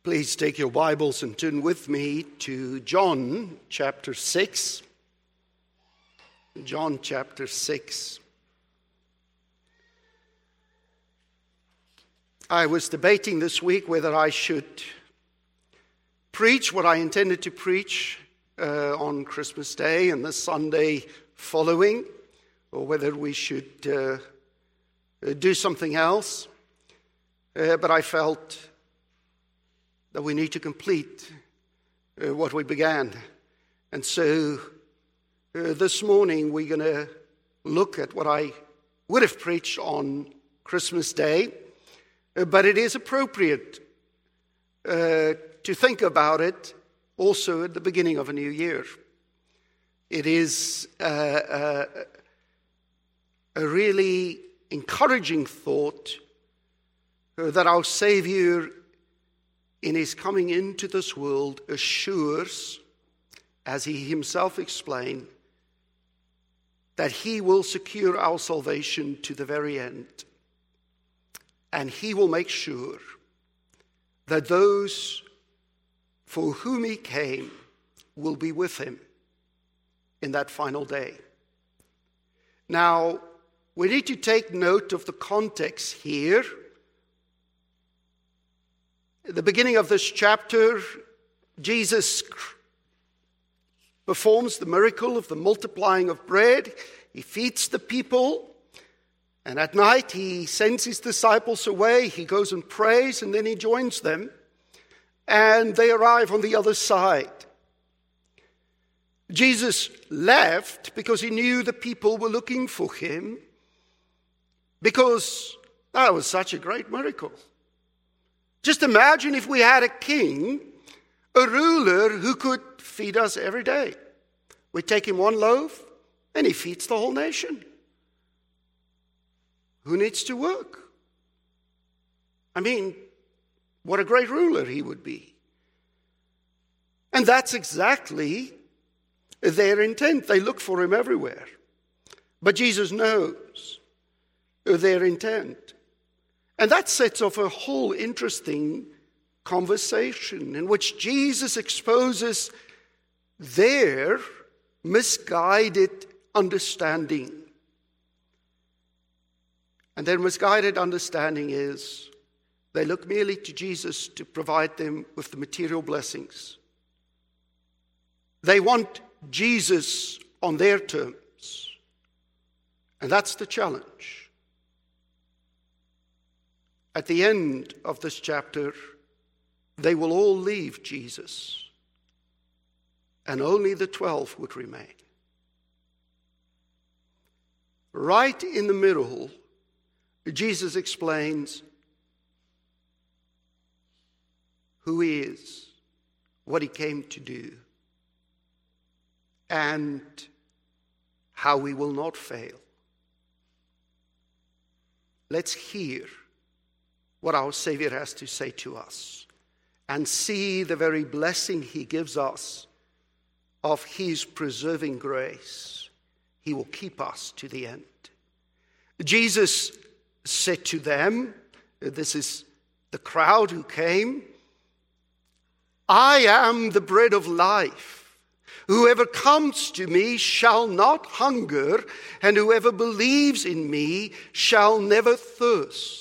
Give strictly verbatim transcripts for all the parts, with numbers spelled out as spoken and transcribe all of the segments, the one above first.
Please take your Bibles and turn with me to John chapter six. John chapter six. I was debating this week whether I should preach what I intended to preach uh, on Christmas Day and the Sunday following, or whether we should uh, do something else. Uh, but I felt that we need to complete uh, what we began. And so uh, this morning we're going to look at what I would have preached on Christmas Day, uh, but it is appropriate uh, to think about it also at the beginning of a new year. It is uh, uh, a really encouraging thought uh, that our Savior in his coming into this world assures, as he himself explained, that he will secure our salvation to the very end. And he will make sure that those for whom he came will be with him in that final day. Now, we need to take note of the context here. At the beginning of this chapter, Jesus performs the miracle of the multiplying of bread. He feeds the people. And at night, he sends his disciples away. He goes and prays, and then he joins them. And they arrive on the other side. Jesus left because he knew the people were looking for him, because that was such a great miracle. Just imagine if we had a king, a ruler who could feed us every day. We take him one loaf and he feeds the whole nation. Who needs to work? I mean, what a great ruler he would be. And that's exactly their intent. They look for him everywhere. But Jesus knows their intent. And that sets off a whole interesting conversation in which Jesus exposes their misguided understanding. And their misguided understanding is they look merely to Jesus to provide them with the material blessings. They want Jesus on their terms. And that's the challenge. At the end of this chapter, they will all leave Jesus, and only the twelve would remain. Right in the middle, Jesus explains who he is, what he came to do, and how we will not fail. Let's hear what our Savior has to say to us, and see the very blessing he gives us of his preserving grace. He will keep us to the end. Jesus said to them, this is the crowd who came, I am the bread of life. Whoever comes to me shall not hunger, and whoever believes in me shall never thirst.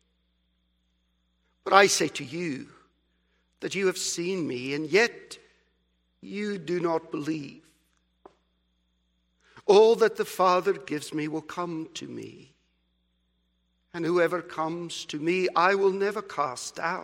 But I say to you that you have seen me, and yet you do not believe. All that the Father gives me will come to me, and whoever comes to me I will never cast out.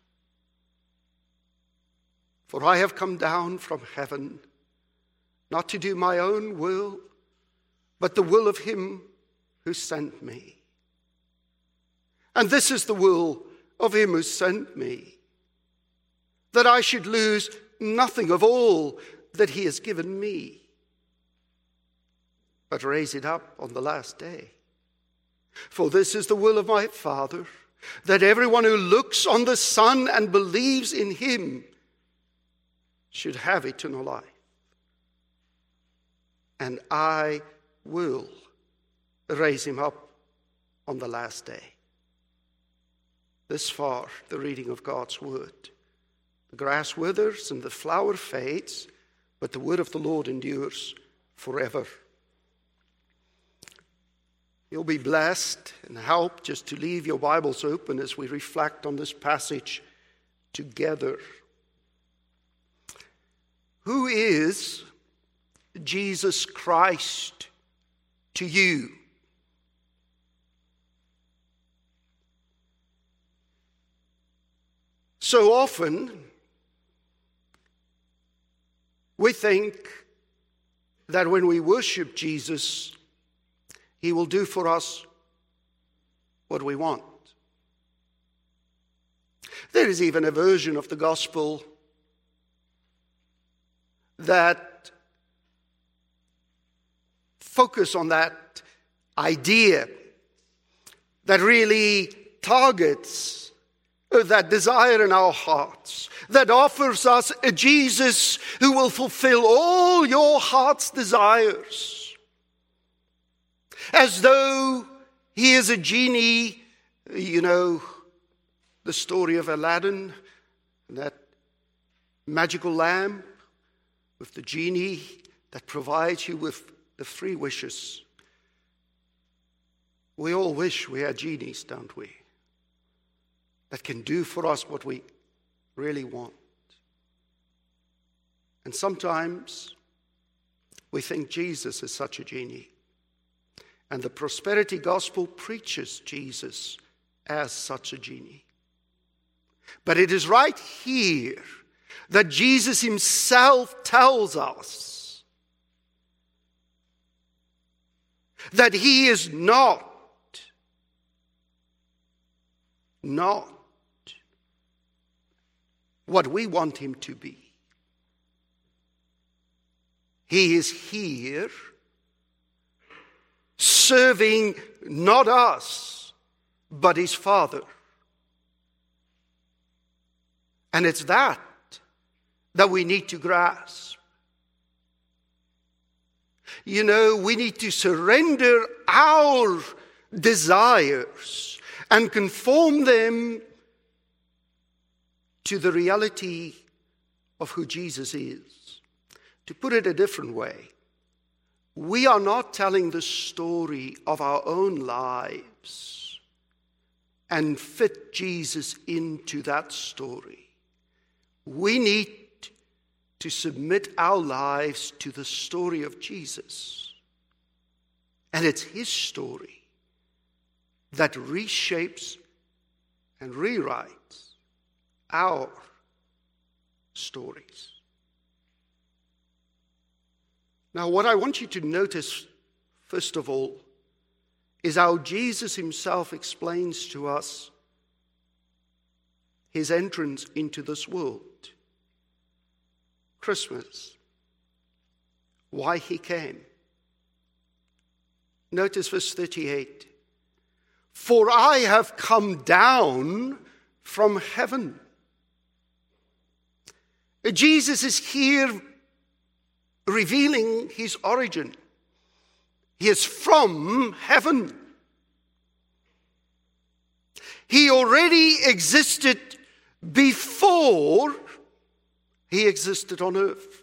For I have come down from heaven, not to do my own will, but the will of him who sent me. And this is the will of him who sent me, that I should lose nothing of all that he has given me, but raise it up on the last day. For this is the will of my Father, that everyone who looks on the Son and believes in him should have eternal life. And I will raise him up on the last day. This far, the reading of God's word. The grass withers and the flower fades, but the word of the Lord endures forever. You'll be blessed and helped just to leave your Bibles open as we reflect on this passage together. Who is Jesus Christ to you? So often, we think that when we worship Jesus, he will do for us what we want. There is even a version of the gospel that focus on that idea, that really targets that desire in our hearts, that offers us a Jesus who will fulfill all your heart's desires. As though he is a genie, you know, the story of Aladdin, that magical lamp with the genie that provides you with the three wishes. We all wish we had genies, don't we? That can do for us what we really want. And sometimes we think Jesus is such a genie. And the prosperity gospel preaches Jesus as such a genie. But it is right here that Jesus himself tells us that he is not, not what we want him to be. He is here serving not us, but his Father. And it's that that we need to grasp. You know, we need to surrender our desires and conform them to the reality of who Jesus is. To put it a different way, we are not telling the story of our own lives and fit Jesus into that story. We need to submit our lives to the story of Jesus. And it's his story that reshapes and rewrites our stories. Now, what I want you to notice, first of all, is how Jesus himself explains to us his entrance into this world. Christmas, why he came. Notice verse thirty-eight. For I have come down from heaven. Jesus is here revealing his origin. He is from heaven. He already existed before he existed on earth.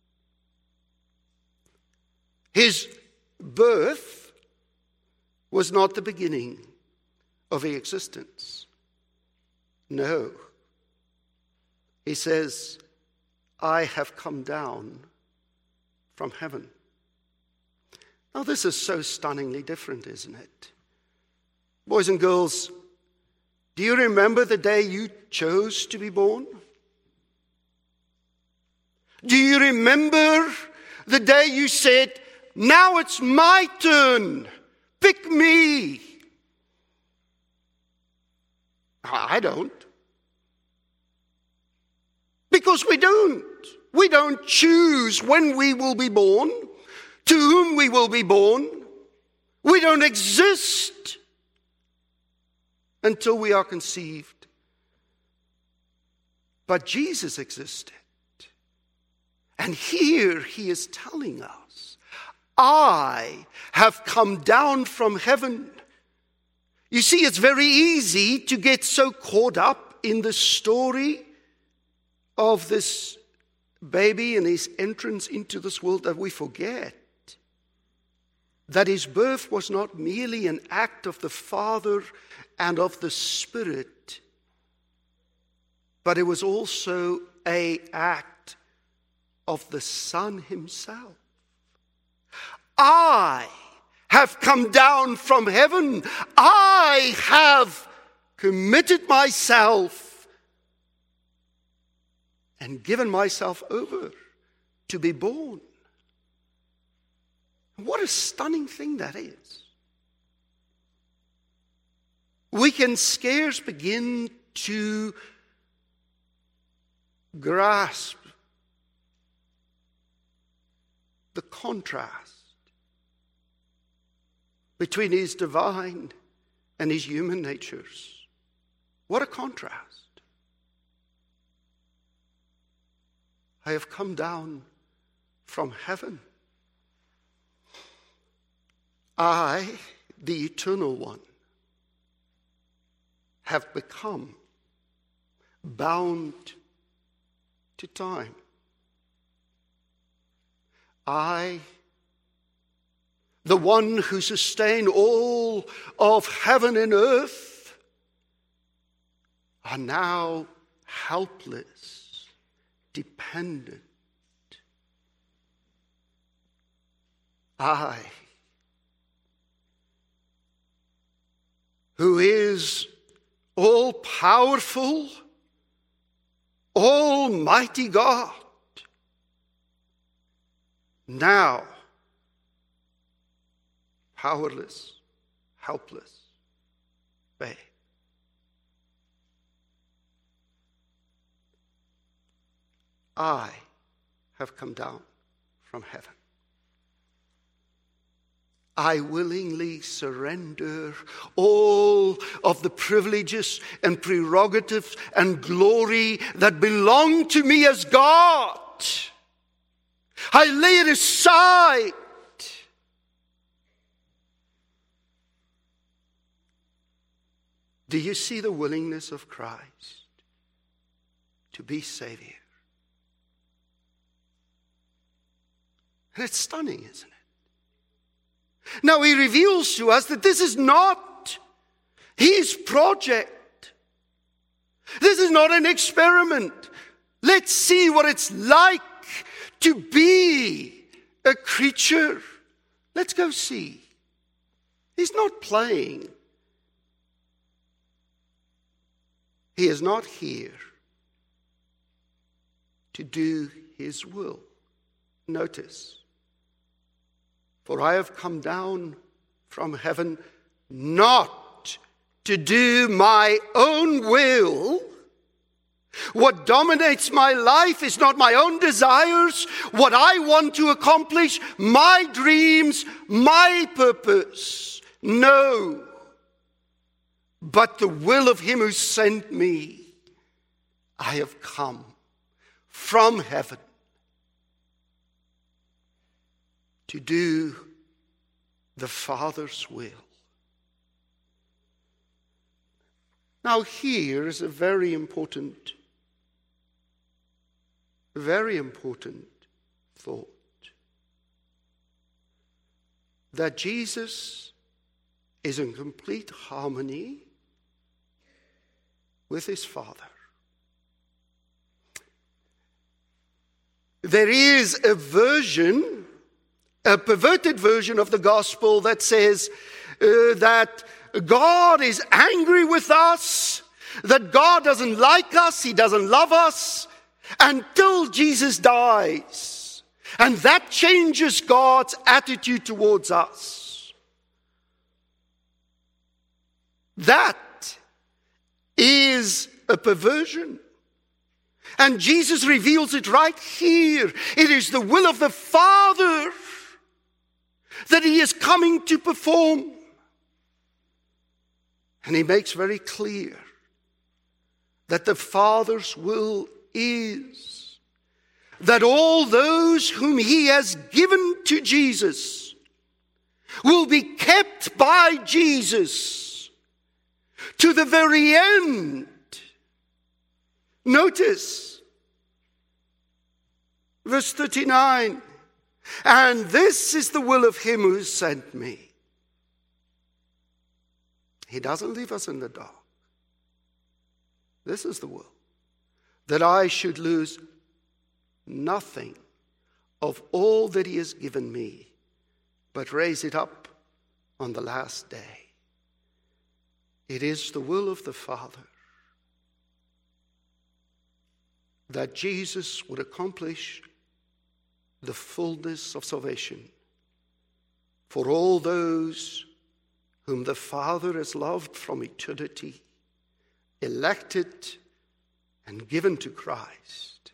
His birth was not the beginning of his existence. No. He says, I have come down from heaven. Now, this is so stunningly different, isn't it? Boys and girls, do you remember the day you chose to be born? Do you remember the day you said, now it's my turn, pick me? I don't. Because we don't. We don't choose when we will be born, to whom we will be born. We don't exist until we are conceived. But Jesus existed. And here he is telling us, I have come down from heaven. You see, it's very easy to get so caught up in the story of this baby and his entrance into this world that we forget that his birth was not merely an act of the Father and of the Spirit, but it was also an act of the Son himself. I have come down from heaven. I have committed myself and given myself over to be born. What a stunning thing that is. We can scarce begin to grasp the contrast between his divine and his human natures. What a contrast. I have come down from heaven. I, the Eternal One, have become bound to time. I, the one who sustained all of heaven and earth, are now helpless, dependent. I, who is all-powerful, almighty God, now powerless, helpless, babe. I have come down from heaven. I willingly surrender all of the privileges and prerogatives and glory that belong to me as God. I lay it aside. Do you see the willingness of Christ to be Savior? And it's stunning, isn't it? Now he reveals to us that this is not his project. This is not an experiment. Let's see what it's like to be a creature. Let's go see. He's not playing. He is not here to do his will. Notice. For I have come down from heaven not to do my own will. What dominates my life is not my own desires, what I want to accomplish, my dreams, my purpose. No, but the will of him who sent me. I have come from heaven to do the Father's will. Now here is a very important, very important thought. That Jesus is in complete harmony with his Father. There is a version, a perverted version of the gospel that says uh, that God is angry with us, that God doesn't like us, he doesn't love us until Jesus dies. And that changes God's attitude towards us. That is a perversion. And Jesus reveals it right here. It is the will of the Father that he is coming to perform. And he makes very clear that the Father's will is that all those whom he has given to Jesus will be kept by Jesus to the very end. Notice, Verse thirty-nine. And this is the will of him who sent me. He doesn't leave us in the dark. This is the will. That I should lose nothing of all that he has given me, but raise it up on the last day. It is the will of the Father that Jesus would accomplish the fullness of salvation for all those whom the Father has loved from eternity, elected and given to Christ,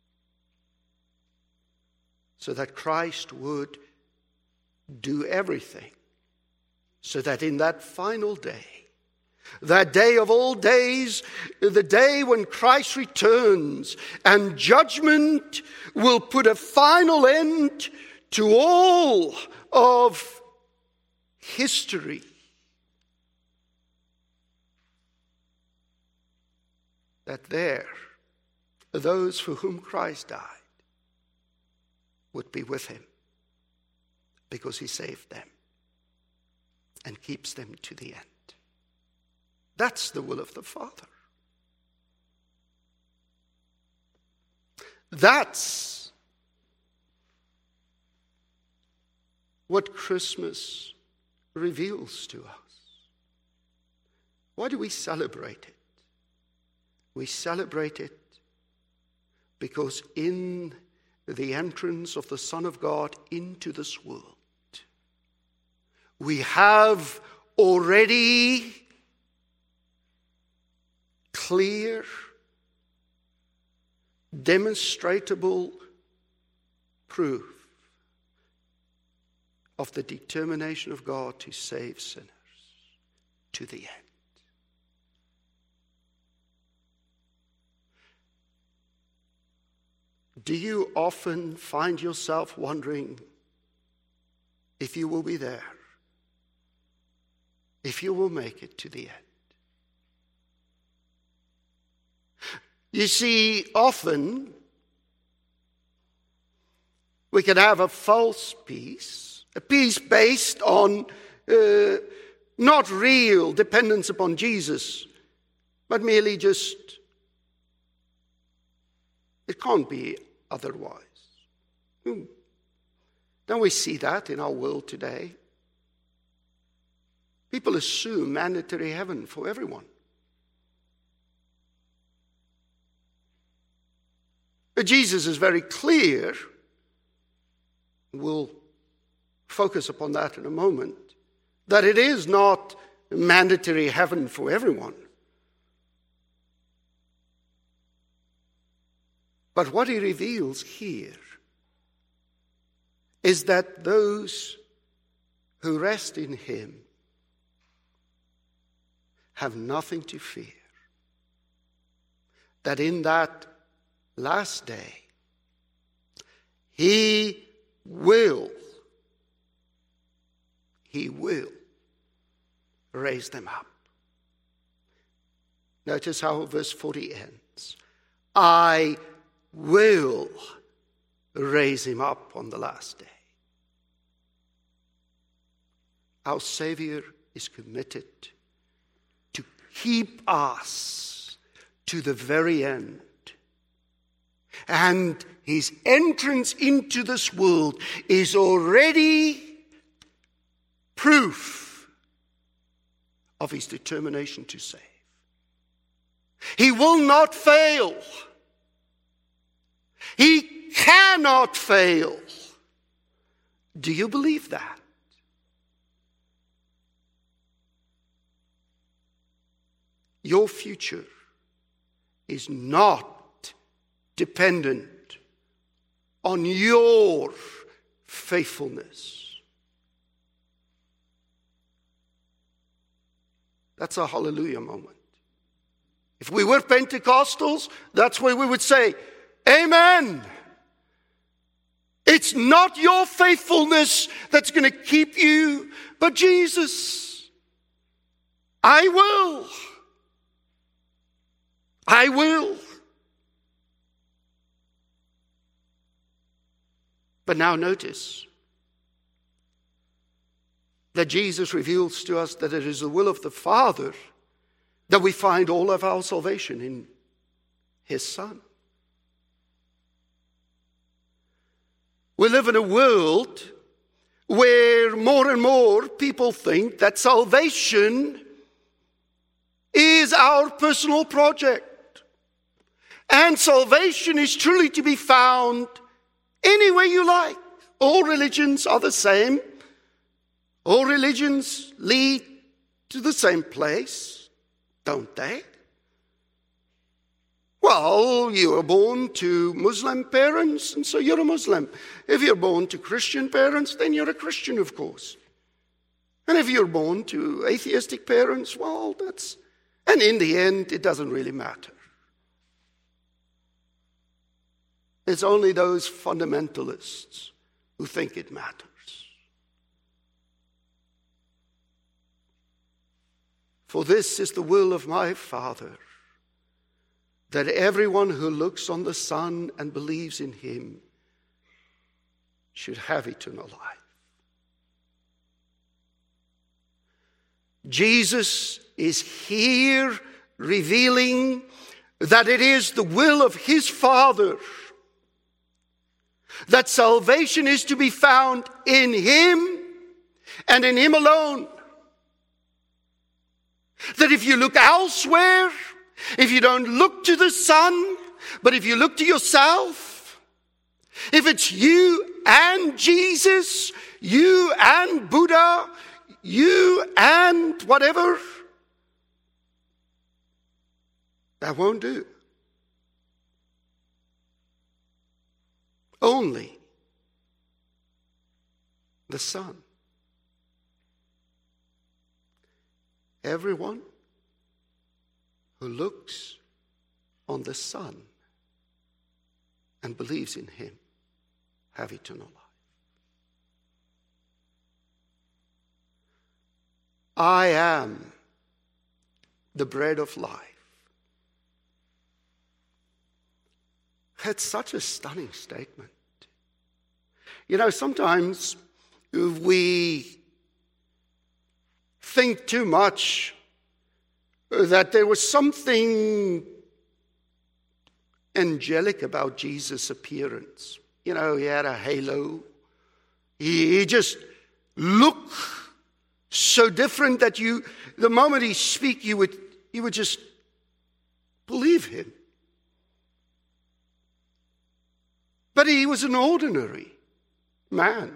so that Christ would do everything, so that in that final day, that day of all days, the day when Christ returns and judgment will put a final end to all of history. That there, those for whom Christ died would be with him because he saved them and keeps them to the end. That's the will of the Father. That's what Christmas reveals to us. Why do we celebrate it? We celebrate it because in the entrance of the Son of God into this world, we have already clear, demonstrable proof of the determination of God to save sinners to the end. Do you often find yourself wondering if you will be there, if you will make it to the end? You see, often we can have a false peace, a peace based on uh, not real dependence upon Jesus, but merely just, it can't be otherwise. Hmm. Don't we see that in our world today? People assume mandatory heaven for everyone. But Jesus is very clear, we'll focus upon that in a moment, that it is not mandatory heaven for everyone. But what he reveals here is that those who rest in him have nothing to fear. That in that last day, he will, he will raise them up. Notice how verse forty ends. I will raise him up on the last day. Our Savior is committed to keep us to the very end. And his entrance into this world is already proof of his determination to save. He will not fail. He cannot fail. Do you believe that? Your future is not dependent on your faithfulness. That's a hallelujah moment. If we were Pentecostals, that's where we would say, Amen. It's not your faithfulness that's going to keep you, but Jesus. I will. I will. But now notice that Jesus reveals to us that it is the will of the Father that we find all of our salvation in His Son. We live in a world where more and more people think that salvation is our personal project. And salvation is truly to be found anywhere you like. All religions are the same. All religions lead to the same place, don't they? Well, you were born to Muslim parents, and so you're a Muslim. If you're born to Christian parents, then you're a Christian, of course. And if you're born to atheistic parents, well, that's... And in the end, it doesn't really matter. It's only those fundamentalists who think it matters. For this is the will of my Father, that everyone who looks on the Son and believes in Him should have eternal life. Jesus is here revealing that it is the will of His Father that salvation is to be found in Him and in Him alone. That if you look elsewhere, if you don't look to the Son, but if you look to yourself, if it's you and Jesus, you and Buddha, you and whatever, that won't do. Only the Son. Everyone who looks on the Son and believes in Him have eternal life. I am the bread of life. That's such a stunning statement. You know, sometimes we think too much that there was something angelic about Jesus' appearance. You know, he had a halo. He, he just looked so different that you, the moment he speak, you would, you would just believe him. But he was an ordinary man.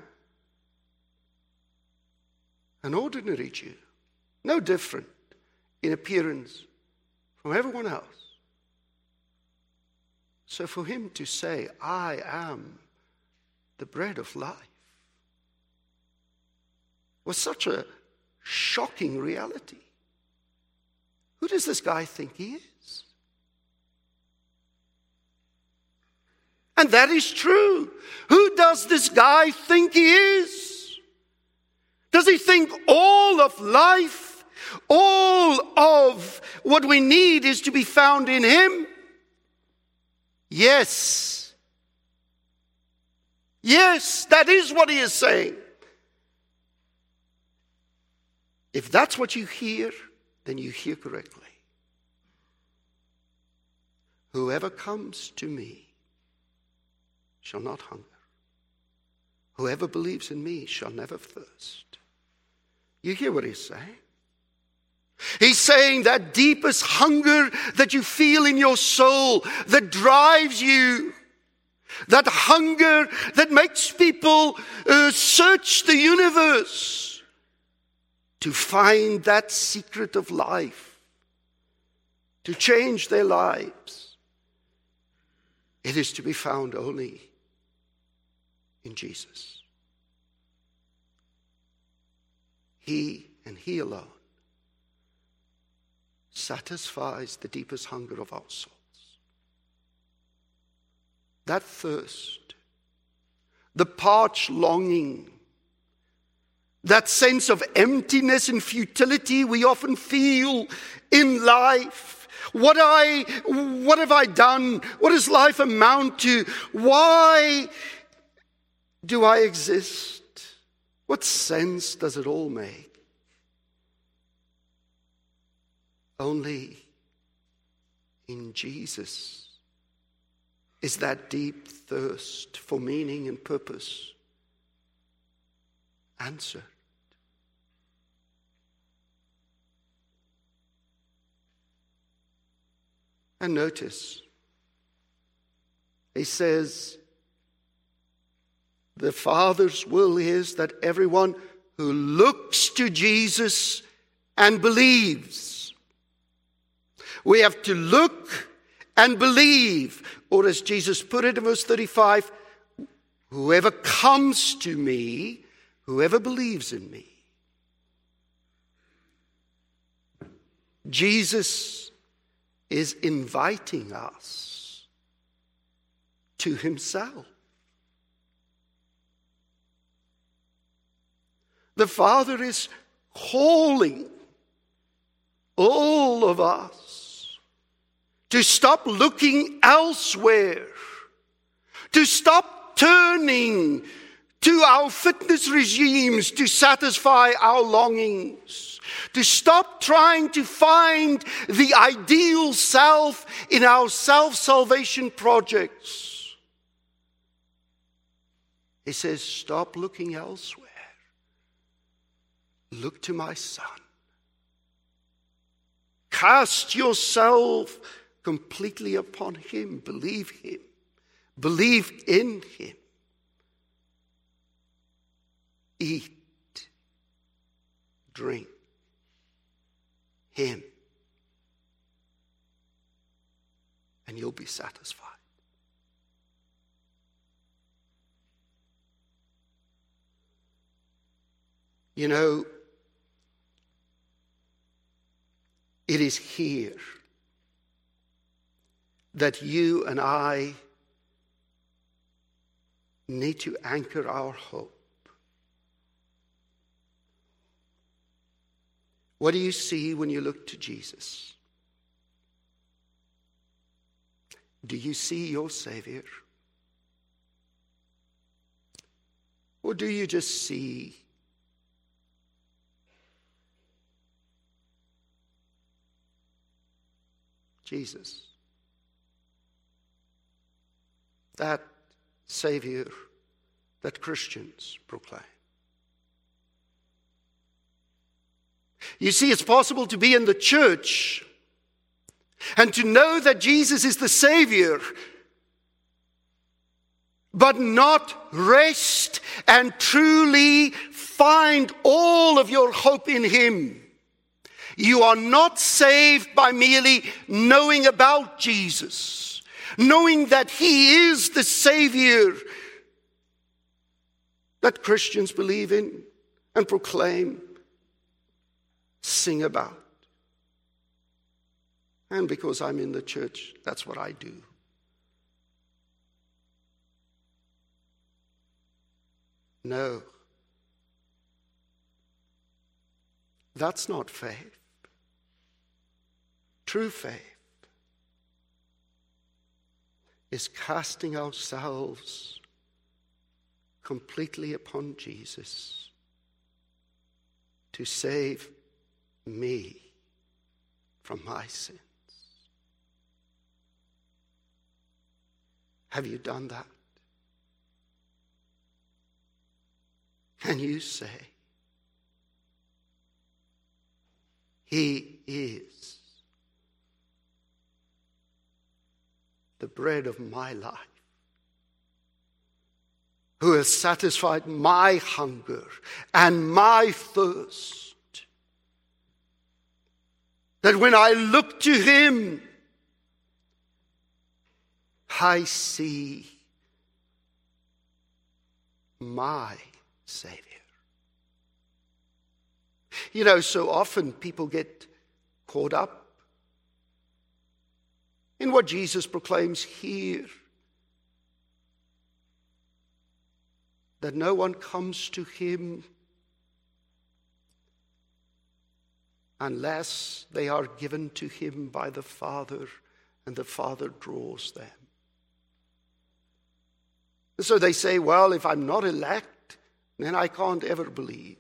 An ordinary Jew. No different in appearance from everyone else. So for him to say, I am the bread of life, was such a shocking reality. Who does this guy think he is? And that is true. Who does this guy think he is? Does he think all of life, all of what we need is to be found in him? Yes. Yes, that is what he is saying. If that's what you hear, then you hear correctly. Whoever comes to me shall not hunger. Whoever believes in me shall never thirst. You hear what he's saying? He's saying that deepest hunger that you feel in your soul, that drives you, that hunger that makes people uh, search the universe to find that secret of life, to change their lives. It is to be found only in Jesus. He and He alone satisfies the deepest hunger of our souls. That thirst, the parched longing, that sense of emptiness and futility we often feel in life. What I, what have I done? What does life amount to? Why Do I exist? What sense does it all make? Only in Jesus is that deep thirst for meaning and purpose answered. And notice, he says, the Father's will is that everyone who looks to Jesus and believes. We have to look and believe. Or as Jesus put it in verse thirty-five, whoever comes to me, whoever believes in me. Jesus is inviting us to himself. The Father is calling all of us to stop looking elsewhere, to stop turning to our fitness regimes to satisfy our longings, to stop trying to find the ideal self in our self-salvation projects. He says, stop looking elsewhere. Look to my Son. Cast yourself completely upon him. Believe him. Believe in him. Eat. Drink. Him. And you'll be satisfied. You know, it is here that you and I need to anchor our hope. What do you see when you look to Jesus? Do you see your Savior? Or do you just see Jesus? That Savior that Christians proclaim. You see, it's possible to be in the church and to know that Jesus is the Savior, but not rest and truly find all of your hope in him. You are not saved by merely knowing about Jesus, knowing that he is the Savior that Christians believe in and proclaim, sing about. And because I'm in the church, that's what I do. No. That's not faith. True faith is casting ourselves completely upon Jesus to save me from my sins. Have you done that? Can you say, he is the bread of my life, who has satisfied my hunger and my thirst, that when I look to him, I see my Savior. You know, so often people get caught up in what Jesus proclaims here, that no one comes to him unless they are given to him by the Father, and the Father draws them. So they say, well, if I'm not elect, then I can't ever believe.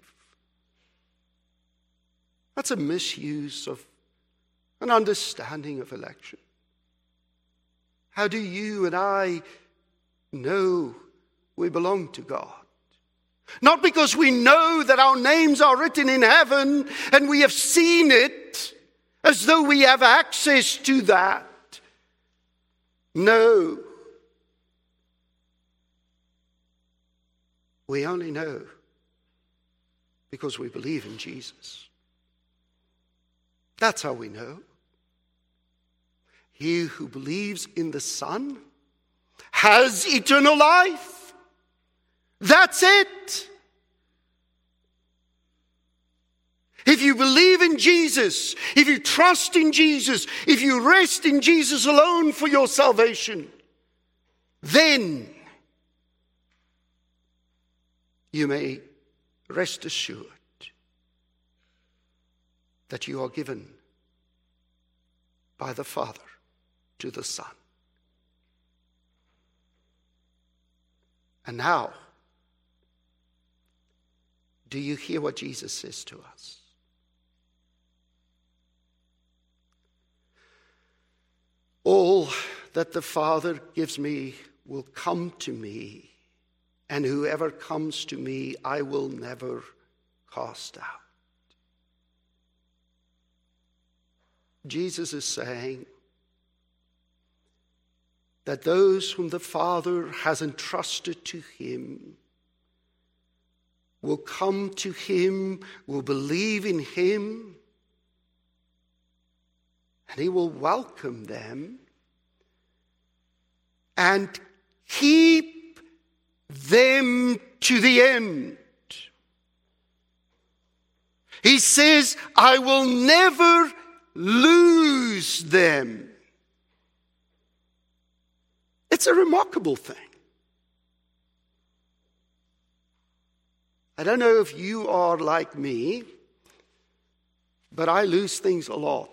That's a misuse of an understanding of election. How do you and I know we belong to God? Not because we know that our names are written in heaven and we have seen it as though we have access to that. No. We only know because we believe in Jesus. That's how we know. He who believes in the Son has eternal life. That's it. If you believe in Jesus, if you trust in Jesus, if you rest in Jesus alone for your salvation, then you may rest assured that you are given by the Father to the Son. And now, do you hear what Jesus says to us? All that the Father gives me will come to me, and whoever comes to me I will never cast out. Jesus is saying that those whom the Father has entrusted to him will come to him, will believe in him, and he will welcome them and keep them to the end. He says, I will never lose them. It's a remarkable thing. I don't know if you are like me, but I lose things a lot.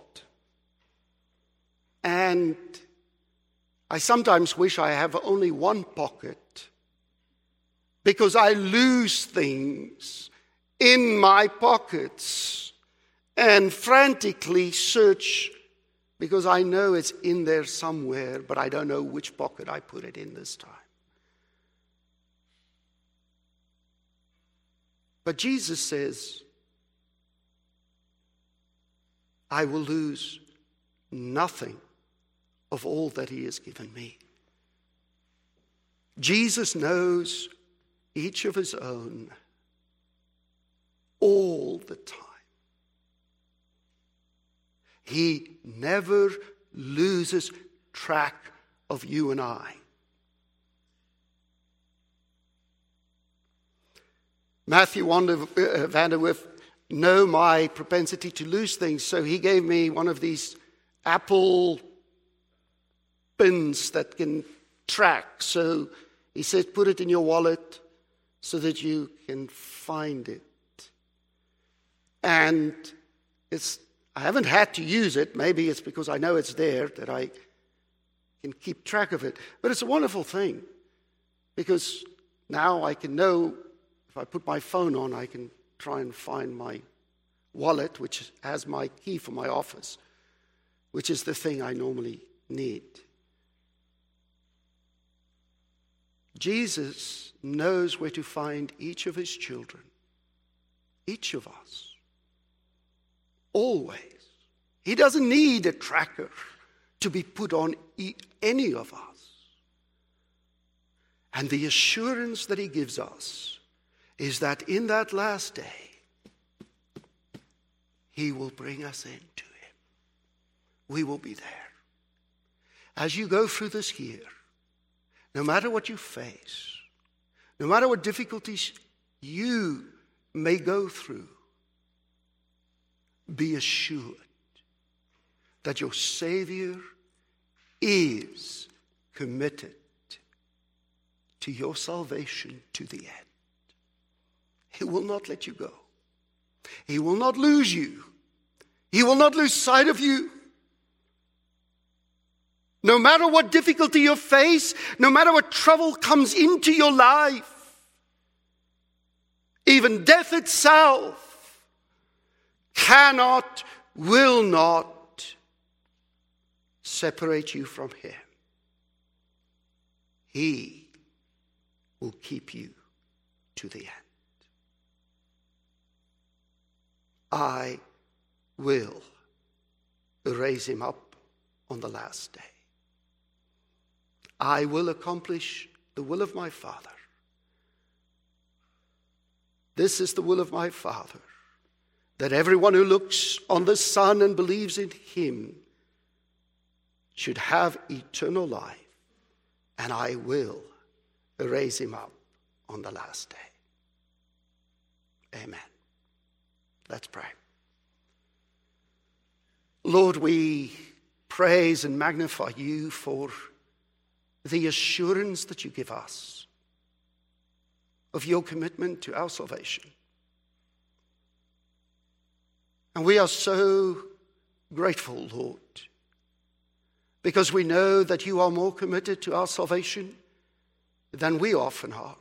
And I sometimes wish I have only one pocket, because I lose things in my pockets and frantically search, because I know it's in there somewhere, but I don't know which pocket I put it in this time. But Jesus says, I will lose nothing of all that he has given me. Jesus knows each of his own all the time. He never loses track of you and I. Matthew Vanderwerf knew my propensity to lose things, so he gave me one of these Apple pins that can track. So he said, put it in your wallet so that you can find it. And it's I haven't had to use it. Maybe it's because I know it's there that I can keep track of it. But it's a wonderful thing, because now I can know, if I put my phone on, I can try and find my wallet, which has my key for my office, which is the thing I normally need. Jesus knows where to find each of his children, each of us. Always. He doesn't need a tracker to be put on any of us. And the assurance that he gives us is that in that last day, he will bring us into him. We will be there. As you go through this year, no matter what you face, no matter what difficulties you may go through, be assured that your Savior is committed to your salvation to the end. He will not let you go. He will not lose you. He will not lose sight of you. No matter what difficulty you face, no matter what trouble comes into your life, even death itself cannot, will not separate you from him. He will keep you to the end. I will raise him up on the last day. I will accomplish the will of my Father. This is the will of my Father, that everyone who looks on the Son and believes in him should have eternal life, and I will raise him up on the last day. Amen. Let's pray. Lord, we praise and magnify you for the assurance that you give us of your commitment to our salvation. And we are so grateful, Lord, because we know that you are more committed to our salvation than we often are.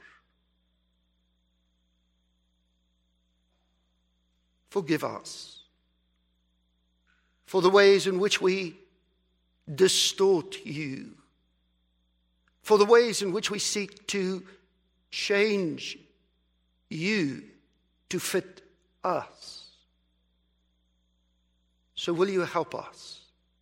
Forgive us for the ways in which we distort you, for the ways in which we seek to change you to fit us. So will you help us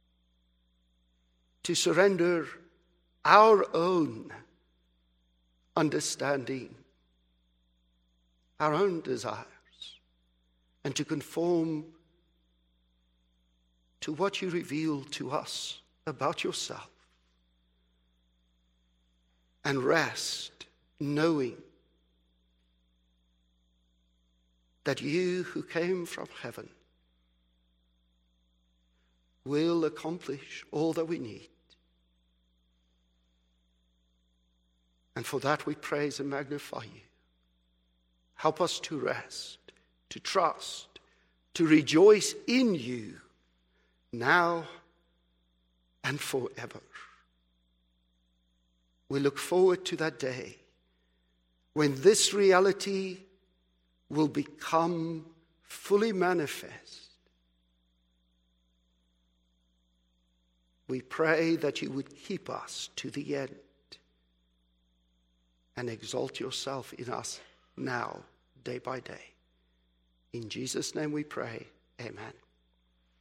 to surrender our own understanding, our own desires, and to conform to what you reveal to us about yourself, and rest knowing that you who came from heaven will accomplish all that we need. And for that we praise and magnify you. Help us to rest, to trust, to rejoice in you now and forever. We look forward to that day when this reality will become fully manifest. We pray that you would keep us to the end and exalt yourself in us now, day by day. In Jesus' name we pray, amen.